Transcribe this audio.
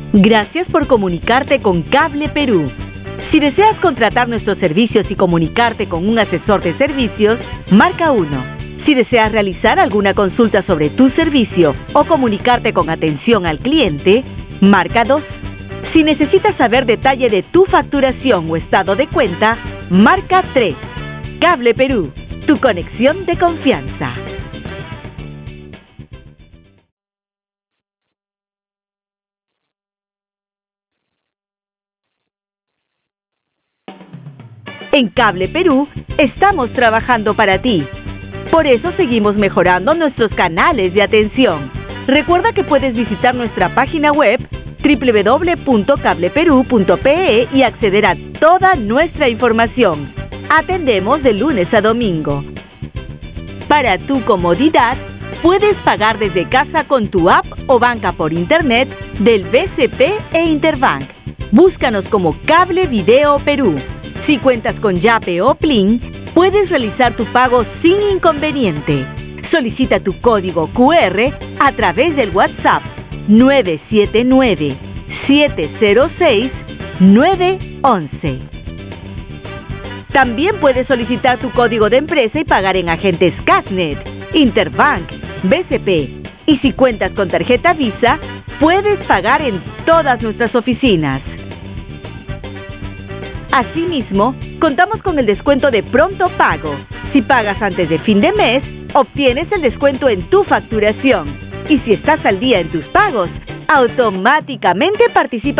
Gracias por comunicarte con Cable Perú. Si deseas contratar nuestros servicios y comunicarte con un asesor de servicios, marca 1. Si deseas realizar alguna consulta sobre tu servicio o comunicarte con atención al cliente, marca 2. Si necesitas saber detalle de tu facturación o estado de cuenta, marca 3. Cable Perú, tu conexión de confianza. En Cable Perú estamos trabajando para ti. Por eso seguimos mejorando nuestros canales de atención. Recuerda que puedes visitar nuestra página web www.cableperu.pe y acceder a toda nuestra información. Atendemos de lunes a domingo. Para tu comodidad, puedes pagar desde casa con tu app o banca por internet del BCP e Interbank. Búscanos como Cable Video Perú. Si cuentas con Yape o Plin, puedes realizar tu pago sin inconveniente. Solicita tu código QR a través del WhatsApp 979-706-911. También puedes solicitar tu código de empresa y pagar en agentes Casnet, Interbank, BCP. Y si cuentas con tarjeta Visa, puedes pagar en todas nuestras oficinas. Asimismo, contamos con el descuento de pronto pago. Si pagas antes de fin de mes, obtienes el descuento en tu facturación. Y si estás al día en tus pagos, automáticamente participas